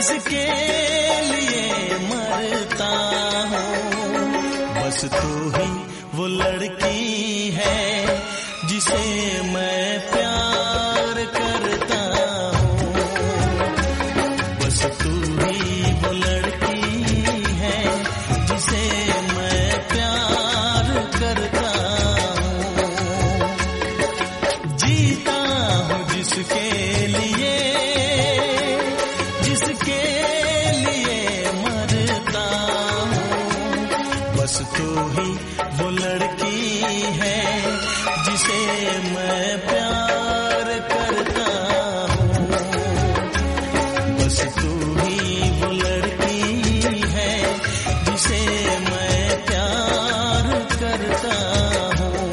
जिसके लिए मरता हूँ, बस तू ही वो लड़की है जिसे मैं प्यार करता हूँ। बस तू ही वो लड़की है जिसे मैं प्यार करता हूँ। जीता हूँ जिसके लिए, जिसके लिए मरता हूँ, बस तू ही वो लड़की है जिसे मैं प्यार करता हूँ। बस तू ही वो लड़की है जिसे मैं प्यार करता हूँ।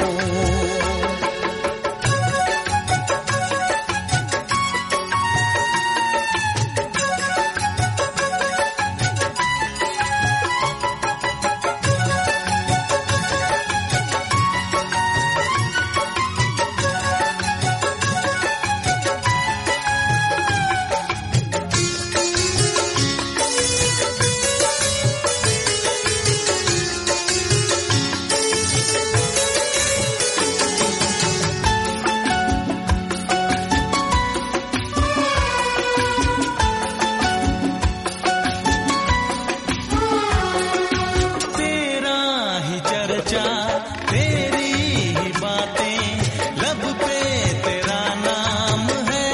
तेरी ही बातें लब पे तेरा नाम है,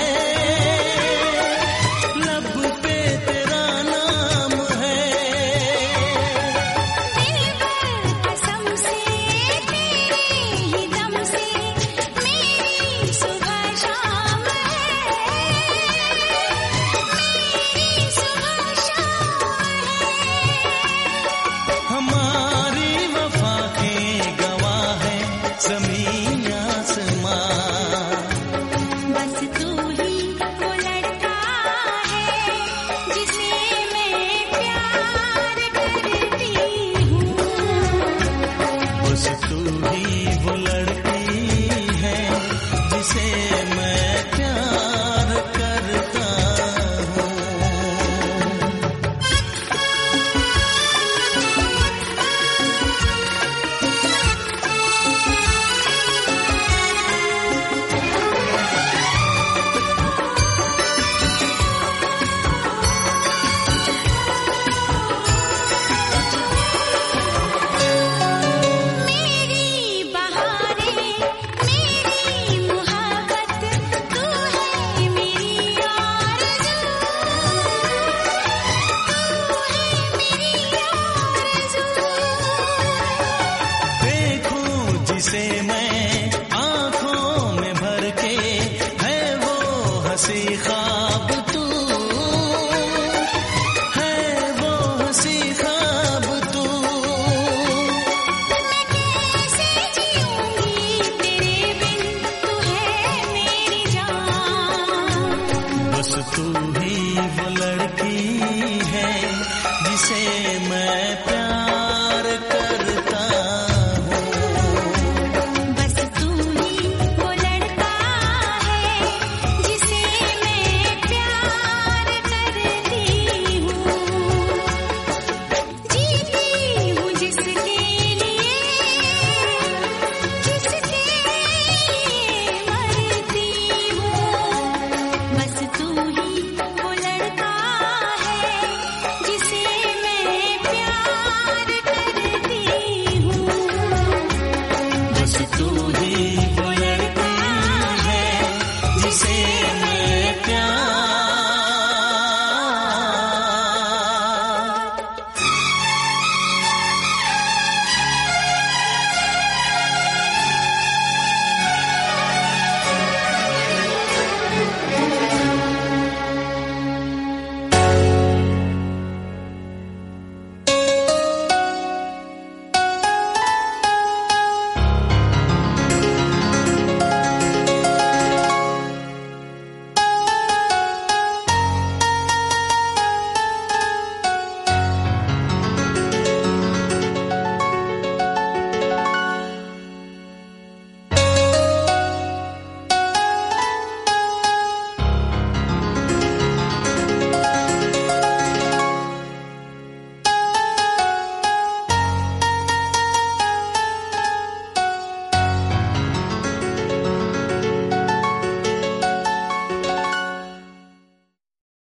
लब पे तेरा नाम है। तेरे पर कसम से, तेरे ही दम से मेरी सुबह शाम है, मेरी सुबह शाम है। हमारी वफा के गवाह है ज़मीन आसमां। बस तू ही वो लड़का है जिसे मैं प्यार करती हूँ। बस तू ही वो लड़की है जिसे मैं प्यार करता हूँ। मेरी बहारें, मेरी मुहब्बत, तू है मेरी आरज़ू, तू है मेरी आरज़ू। देखूं जिसे मैं